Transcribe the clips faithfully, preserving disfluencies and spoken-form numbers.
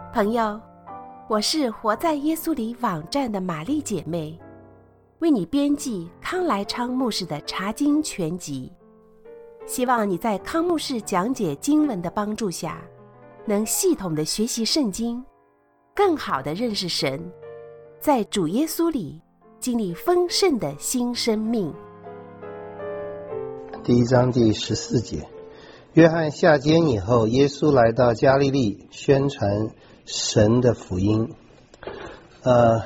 朋友，我是活在耶稣里网站的玛丽姐妹，为你编辑康来昌牧师的查经全集，希望你在康牧师讲解经文的帮助下，能系统的学习圣经，更好的认识神，在主耶稣里经历丰盛的新生命。 第一章第十四节，约翰下监以后，耶稣来到加利利，宣传神的福音。呃，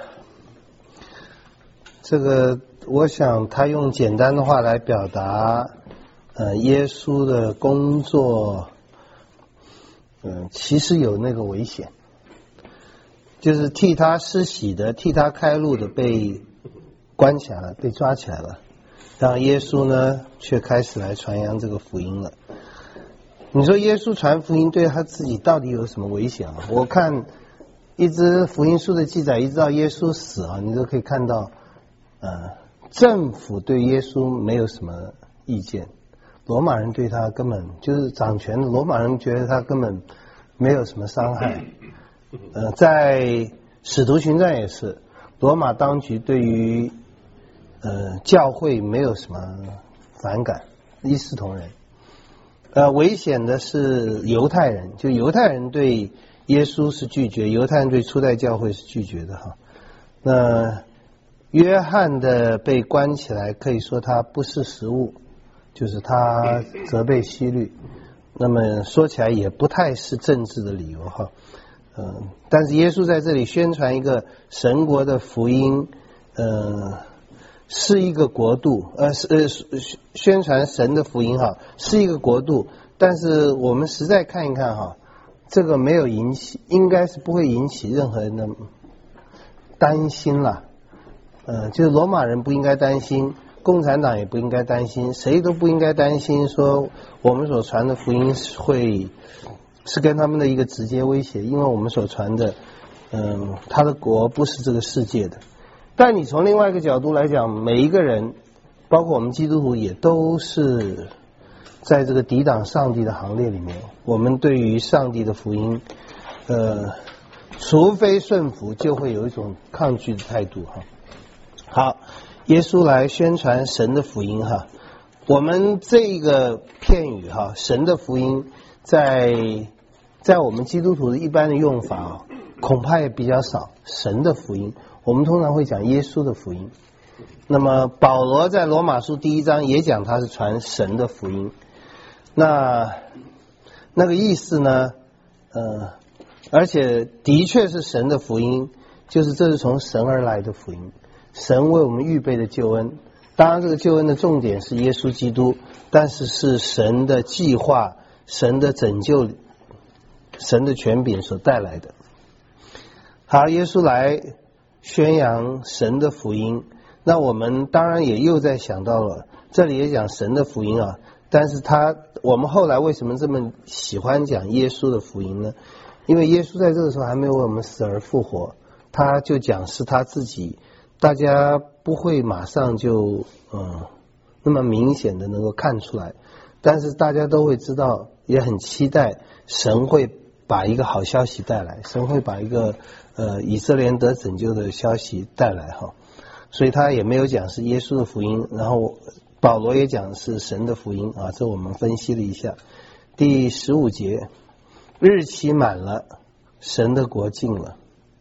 这个我想他用简单的话来表达，呃，耶稣的工作，嗯、呃，其实有那个危险，就是替他施洗的、替他开路的被关起来了，被抓起来了，让耶稣呢却开始来传扬这个福音了。你说耶稣传福音对他自己到底有什么危险啊？我看一直福音书的记载，一直到耶稣死啊，你都可以看到，呃，政府对耶稣没有什么意见，罗马人对他根本就是掌权的，罗马人觉得他根本没有什么伤害。呃，在使徒行传也是，罗马当局对于呃教会没有什么反感，一视同仁。呃，危险的是犹太人，就犹太人对耶稣是拒绝，犹太人对初代教会是拒绝的哈。那约翰的被关起来，可以说他不识时务，就是他责备希律。那么说起来也不太是政治的理由哈。嗯、呃，但是耶稣在这里宣传一个神国的福音，呃。是一个国度，呃，是呃，宣传神的福音哈，是一个国度。但是我们实在看一看哈，这个没有引起，应该是不会引起任何人的担心了。呃，就是罗马人不应该担心，共产党也不应该担心，谁都不应该担心说我们所传的福音会是跟他们的一个直接威胁，因为我们所传的，嗯、呃，他的国不是这个世界的。但你从另外一个角度来讲，每一个人，包括我们基督徒，也都是在这个抵挡上帝的行列里面。我们对于上帝的福音，呃，除非顺服，就会有一种抗拒的态度哈。好，耶稣来宣传神的福音哈。我们这个片语哈，神的福音，在在我们基督徒的一般的用法啊，恐怕也比较少。神的福音。我们通常会讲耶稣的福音，那么保罗在罗马书第一章也讲他是传神的福音，那那个意思呢，呃，而且的确是神的福音，就是这是从神而来的福音，神为我们预备的救恩。当然这个救恩的重点是耶稣基督，但是是神的计划，神的拯救，神的权柄所带来的。好，耶稣来宣扬神的福音，那我们当然也又在想到了，这里也讲神的福音啊，但是他我们后来为什么这么喜欢讲耶稣的福音呢？因为耶稣在这个时候还没有为我们死而复活，他就讲是他自己，大家不会马上就嗯那么明显的能够看出来，但是大家都会知道，也很期待神会把一个好消息带来，神会把一个呃以色列人得拯救的消息带来哈，所以他也没有讲是耶稣的福音，然后保罗也讲是神的福音啊，这我们分析了一下。第十五节，日期满了，神的国近了。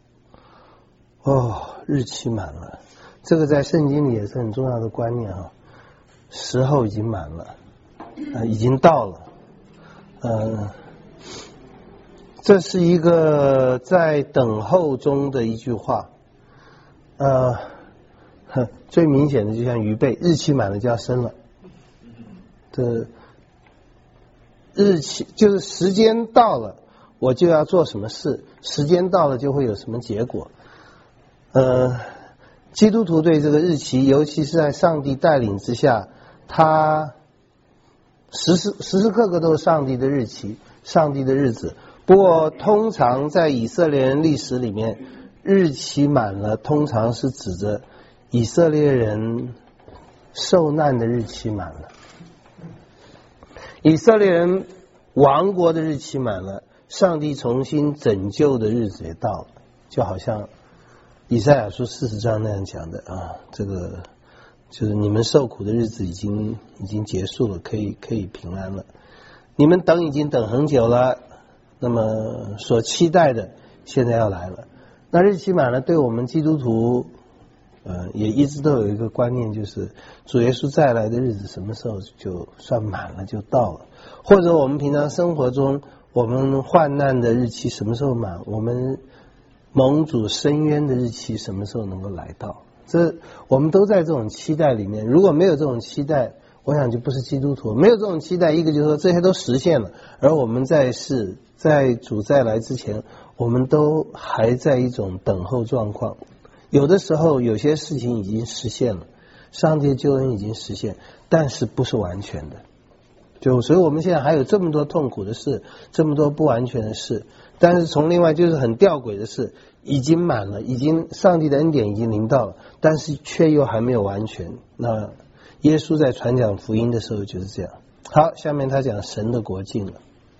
哦，日期满了，这个在圣经里也是很重要的观念啊，时候已经满了，呃，已经到了，呃。这是一个在等候中的一句话，呃，最明显的就像预备，日期满了就要生了，这日期就是时间到了，我就要做什么事，时间到了就会有什么结果。呃，基督徒对这个日期，尤其是在上帝带领之下，他时时时时刻刻都是上帝的日期，上帝的日子。不过通常在以色列人历史里面，日期满了通常是指着以色列人受难的日期满了，以色列人亡国的日期满了， 上帝重新拯救的日子也到了，就好像以赛亚书四十章那样讲的啊，这个就是你们受苦的日子已经已经结束了，可以可以平安了。你们等已经等很久了，那么所期待的现在要来了。那日期满了，对我们基督徒呃，也一直都有一个观念，就是主耶稣再来的日子什么时候就算满了就到了，或者我们平常生活中我们患难的日期什么时候满，我们蒙主伸冤的日期什么时候能够来到，这我们都在这种期待里面。如果没有这种期待，我想就不是基督徒。没有这种期待，一个就是说这些都实现了，而我们在世在主再来之前，我们都还在一种等候状况。有的时候有些事情已经实现了，上帝的救恩已经实现，但是不是完全的。就所以我们现在还有这么多痛苦的事，这么多不完全的事，但是从另外就是很吊诡的事，已经满了，已经上帝的恩典已经临到了，但是却又还没有完全。那耶稣在传讲福音的时候就是这样。好，下面他讲神的国境了。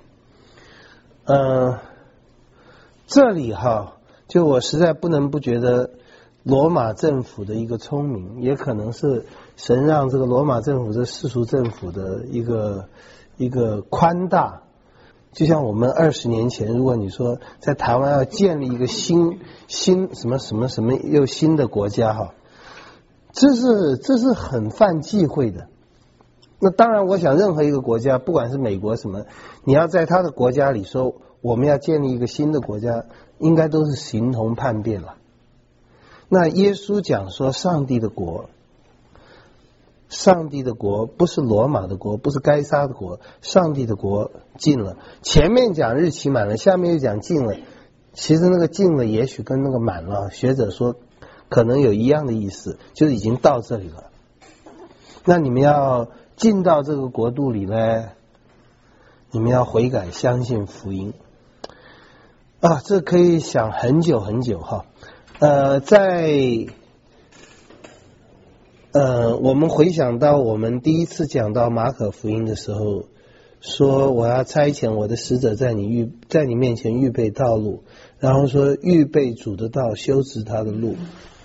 嗯、呃，这里哈，就我实在不能不觉得罗马政府的一个聪明，也可能是神让这个罗马政府这世俗政府的一个一个宽大。就像我们二十年前，如果你说在台湾要建立一个新新什么什么什么又新的国家哈，这是这是很犯忌讳的。那当然我想任何一个国家，不管是美国什么，你要在他的国家里说我们要建立一个新的国家，应该都是形同叛变了。那耶稣讲说上帝的国，上帝的国不是罗马的国，不是该撒的国，上帝的国近了。前面讲日期满了，下面又讲近了。其实那个近了也许跟那个满了，学者说可能有一样的意思，就是已经到这里了。那你们要进到这个国度里呢，你们要悔改相信福音啊，这可以想很久很久哈。呃，在呃，我们回想到我们第一次讲到马可福音的时候，说我要差遣我的使者在你预在你面前预备道路，然后说预备主的道，修直他的路。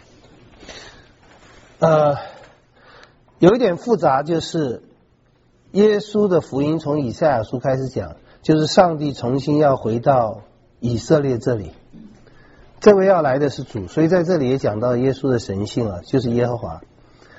呃，有一点复杂，就是耶稣的福音从以赛亚书开始讲，就是上帝重新要回到以色列这里。这位要来的是主，所以在这里也讲到耶稣的神性了，就是耶和华。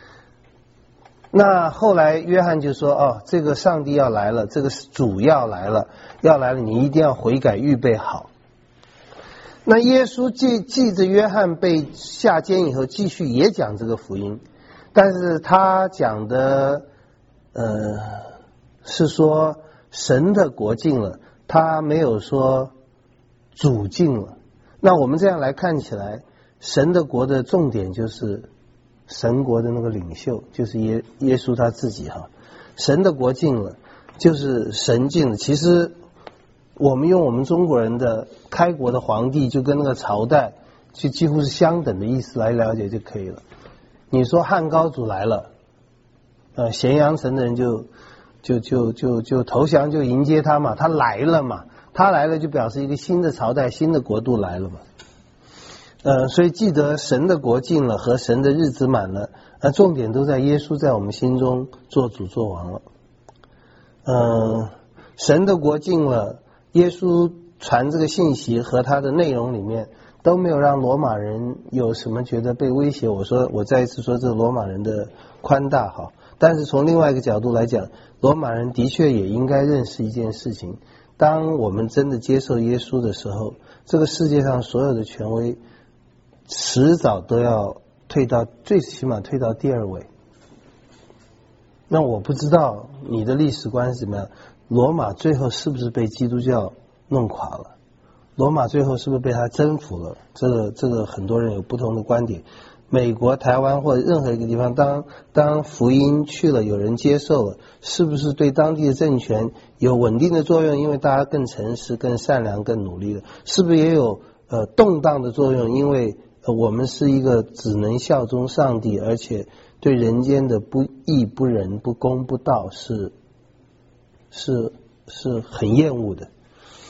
那后来约翰就说，哦，这个上帝要来了，这个主要来了，要来了，你一定要悔改，预备好。那耶稣记记着约翰被下监以后，继续也讲这个福音，但是他讲的呃是说神的国近了，他没有说主近了。那我们这样来看起来，神的国的重点就是神国的那个领袖，就是耶耶稣他自己哈。神的国近了，就是神近了。其实我们用我们中国人的开国的皇帝，就跟那个朝代就几乎是相等的意思来了解就可以了。你说汉高祖来了，呃，咸阳城的人就就就就就投降，就迎接他嘛，他来了嘛。他来了就表示一个新的朝代，新的国度来了嘛。呃，所以记得神的国近了和神的日子满了，呃，重点都在耶稣在我们心中做主做王了。呃，神的国近了，耶稣传这个信息和他的内容里面都没有让罗马人有什么觉得被威胁。我说我再一次说这是罗马人的宽大哈，但是从另外一个角度来讲，罗马人的确也应该认识一件事情。当我们真的接受耶稣的时候，这个世界上所有的权威迟早都要退到，最起码退到第二位。那我不知道你的历史观是怎么样，罗马最后是不是被基督教弄垮了？罗马最后是不是被他征服了？这个这个很多人有不同的观点。美国、台湾或者任何一个地方，当当福音去了，有人接受了，是不是对当地的政权有稳定的作用？因为大家更诚实、更善良、更努力了，是不是也有呃动荡的作用？因为、呃、我们是一个只能效忠上帝，而且对人间的不义、不仁、不公、不道是是是很厌恶的。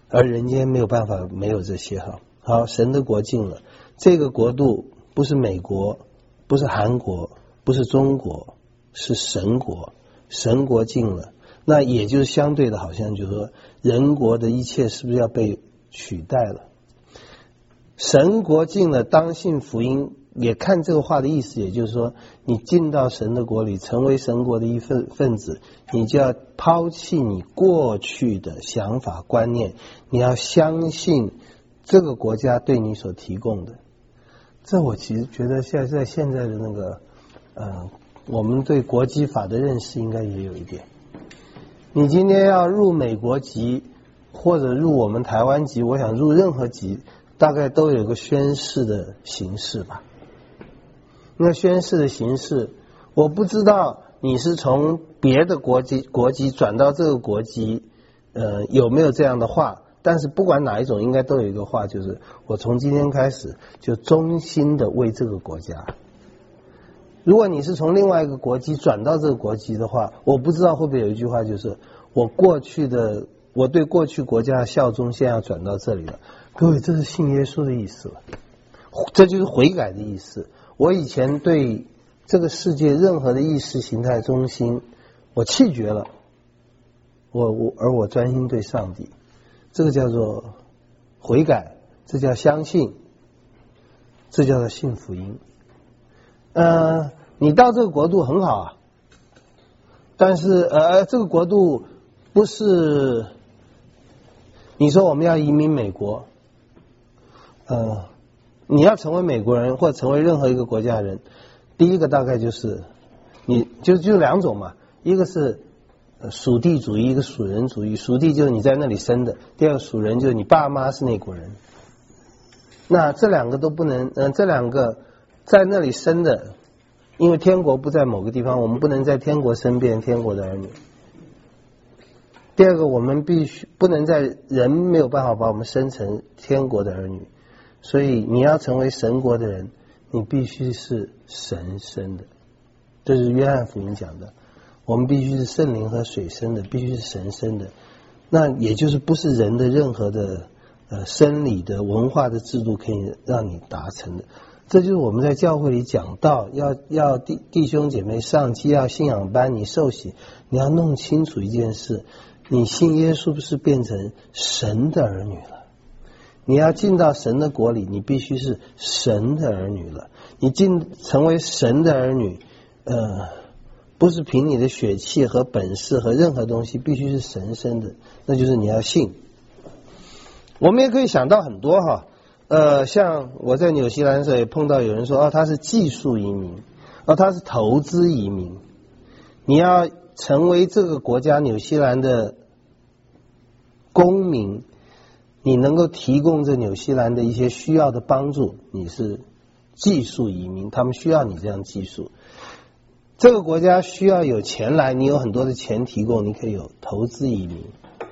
而人间没有办法没有这些哈。好，神的国近了，这个国度不是美国，不是韩国，不是中国，是神国，神国近了，那也就是相对的，好像就是说人国的一切是不是要被取代了？神国近了，当信福音。也看这个话的意思，也就是说，你进到神的国里，成为神国的一份分子，你就要抛弃你过去的想法观念，你要相信这个国家对你所提供的。这我其实觉得现在在现在的那个，呃，我们对国籍法的认识应该也有一点。你今天要入美国籍，或者入我们台湾籍，我想入任何籍，大概都有个宣誓的形式吧。那宣誓的形式，我不知道你是从别的国籍国籍转到这个国籍，呃，有没有这样的话？但是不管哪一种，应该都有一个话，就是我从今天开始就忠心的为这个国家。如果你是从另外一个国籍转到这个国籍的话，我不知道会不会有一句话，就是我过去的我对过去国家的效忠，现在要转到这里了。各位，这是信耶稣的意思了，这就是悔改的意思。我以前对这个世界任何的意识形态中心，我弃绝了，我我而我专心对上帝，这个叫做悔改，这叫相信，这叫做信福音。呃，你到这个国度很好啊，但是呃，这个国度不是你说我们要移民美国，呃。你要成为美国人或成为任何一个国家人，第一个大概就是你就就两种嘛，一个是属地主义，一个属人主义。属地就是你在那里生的，第二个属人就是你爸妈是那国人。那这两个都不能，嗯、呃，这两个在那里生的，因为天国不在某个地方，我们不能在天国生变天国的儿女。第二个，我们必须不能在人没有办法把我们生成天国的儿女。所以你要成为神国的人，你必须是神生的，这是约翰福音讲的。我们必须是圣灵和水生的，必须是神生的。那也就是不是人的任何的呃生理的文化的制度可以让你达成的。这就是我们在教会里讲到，要要弟弟兄姐妹上基要信仰班，你受洗，你要弄清楚一件事：你信耶稣不是变成神的儿女了。你要进到神的国里，你必须是神的儿女了。你进成为神的儿女，呃，不是凭你的血气和本事和任何东西，必须是神生的，那就是你要信。我们也可以想到很多哈，呃，像我在纽西兰的时候也碰到有人说，哦，他是技术移民，哦，他是投资移民。你要成为这个国家纽西兰的公民，你能够提供这纽西兰的一些需要的帮助，你是技术移民，他们需要你这样技术。这个国家需要有钱来，你有很多的钱提供，你可以有投资移民。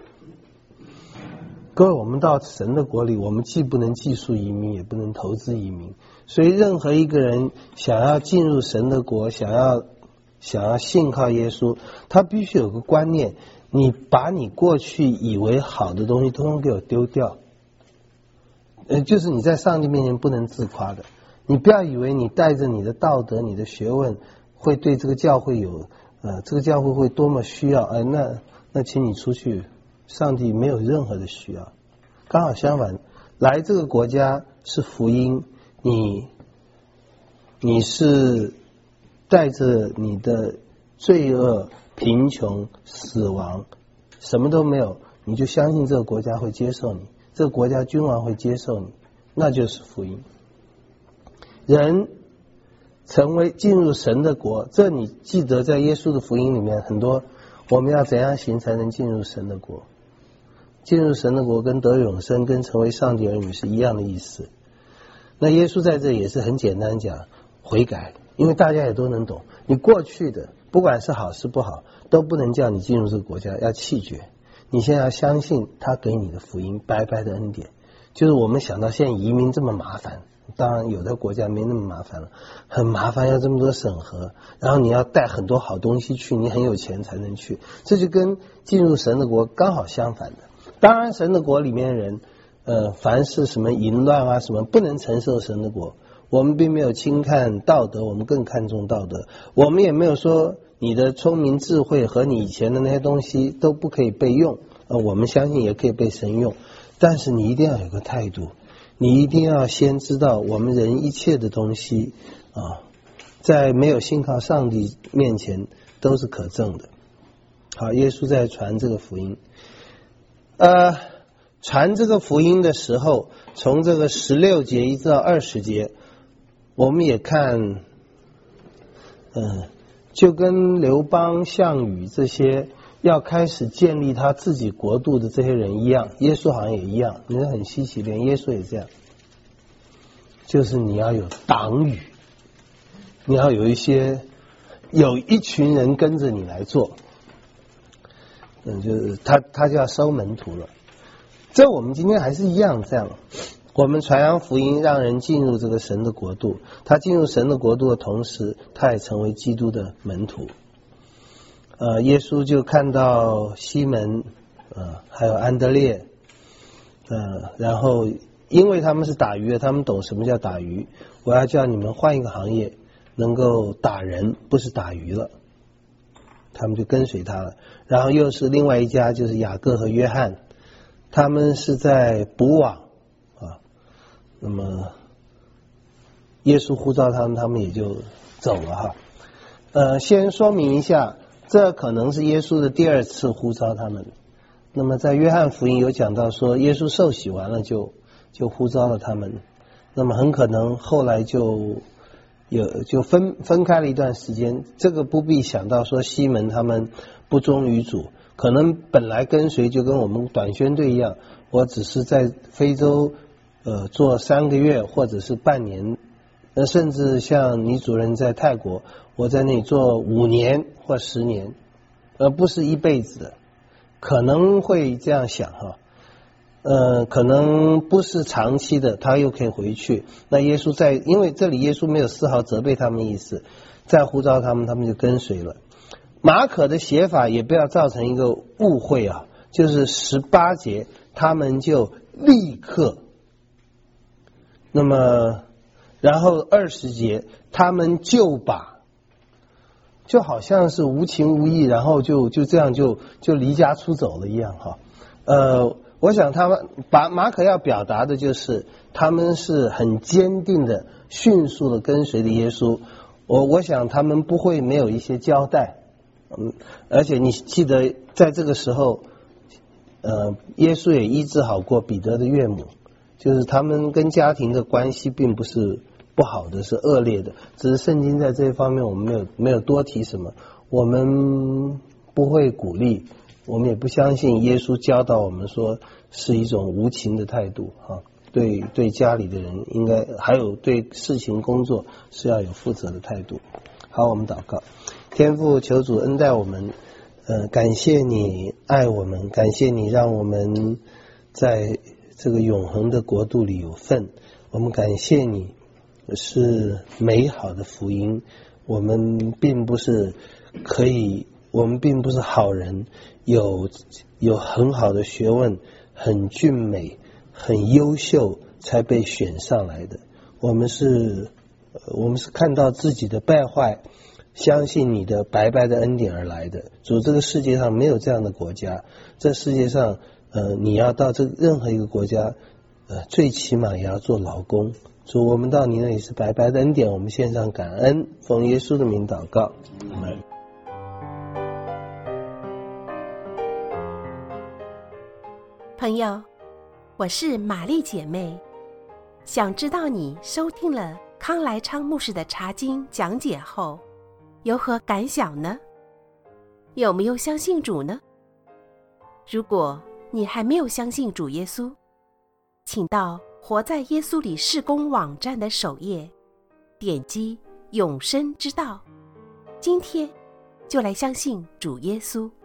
各位，我们到神的国里，我们既不能技术移民，也不能投资移民。所以任何一个人想要进入神的国，想要想要信靠耶稣，他必须有个观念，你把你过去以为好的东西通通给我丢掉。呃，就是你在上帝面前不能自夸的。你不要以为你带着你的道德、你的学问会对这个教会有呃，这个教会会多么需要，哎、呃，那那请你出去，上帝没有任何的需要。刚好相反，来这个国家是福音，你你是带着你的罪恶、贫穷、死亡，什么都没有，你就相信这个国家会接受你，这个国家君王会接受你，那就是福音。人成为进入神的国，这你记得在耶稣的福音里面很多，我们要怎样行才能进入神的国？进入神的国跟得永生跟成为上帝儿女是一样的意思。那耶稣在这也是很简单讲悔改，因为大家也都能懂，你过去的不管是好是不好，都不能叫你进入这个国家，要弃绝。你现在要相信他给你的福音，白白的恩典。就是我们想到现在移民这么麻烦，当然有的国家没那么麻烦了，很麻烦，要这么多审核，然后你要带很多好东西去，你很有钱才能去，这就跟进入神的国刚好相反的。 当然，神的国里面的人，呃，凡是什么淫乱啊，什么不能承受神的国。我们并没有轻看道德，我们更看重道德。我们也没有说你的聪明智慧和你以前的那些东西都不可以被用，呃，我们相信也可以被神用。但是你一定要有个态度，你一定要先知道我们人一切的东西啊，在没有信靠上帝面前都是可憎的。好，耶稣在传这个福音，呃，传这个福音的时候，从这个十六节一直到二十节，我们也看，嗯、呃，就跟刘邦、项羽这些要开始建立他自己国度的这些人一样，耶稣好像也一样，你很稀奇，连耶稣也这样，就是你要有党羽，你要有一些有一群人跟着你来做，嗯，就是他他就要收门徒了。这我们今天还是一样这样，我们传扬福音，让人进入这个神的国度。他进入神的国度的同时，他也成为基督的门徒。呃，耶稣就看到西门，呃，还有安德烈，呃，然后因为他们是打鱼的，他们懂什么叫打鱼。我要叫你们换一个行业，能够打人，不是打鱼了。他们就跟随他了。然后又是另外一家，就是雅各和约翰，他们是在捕网啊。那么耶稣呼召他们，他们也就走了哈。呃，先说明一下，这可能是耶稣的第二次呼召他们。那么在约翰福音有讲到说，耶稣受洗完了就就呼召了他们。那么很可能后来就有就分分开了一段时间，这个不必想到说西门他们不忠于主，可能本来跟随就跟我们短宣队一样，我只是在非洲呃做三个月或者是半年，那甚至像倪主任在泰国，我在那里做五年或十年，而不是一辈子的，可能会这样想哈。呃，可能不是长期的，他又可以回去。那耶稣在，因为这里耶稣没有丝毫责备他们的意思，再呼召他们，他们就跟随了。马可的写法也不要造成一个误会啊，就是十八节他们就立刻，那么然后二十节他们就把，就好像是无情无义，然后就就这样就就离家出走了一样哈。呃。我想他们把马可要表达的就是他们是很坚定的迅速的跟随的耶稣。我我想他们不会没有一些交代，嗯，而且你记得在这个时候呃，耶稣也医治好过彼得的岳母，就是他们跟家庭的关系并不是不好的，是恶劣的，只是圣经在这一方面我们没有没有多提什么，我们不会鼓励，我们也不相信耶稣教导我们说是一种无情的态度啊，对对家里的人应该还有对事情工作是要有负责的态度。好，我们祷告。天父，求主恩待我们，呃，感谢你爱我们，感谢你让我们在这个永恒的国度里有份，我们感谢你是美好的福音，我们并不是可以我们并不是好人，有有很好的学问，很俊美，很优秀才被选上来的。我们是，我们是看到自己的败坏，相信你的白白的恩典而来的。主，这个世界上没有这样的国家，这世界上，呃，你要到这任何一个国家，呃，最起码也要做劳工。主，我们到你那里是白白的恩典，我们献上感恩，奉耶稣的名祷告，阿们。 朋友，我是玛丽姐妹，想知道你收听了康来昌牧师的查经讲解后有何感想呢？有没有相信主呢？如果你还没有相信主耶稣，请到活在耶稣里事工网站的首页，点击永生之道，今天就来相信主耶稣。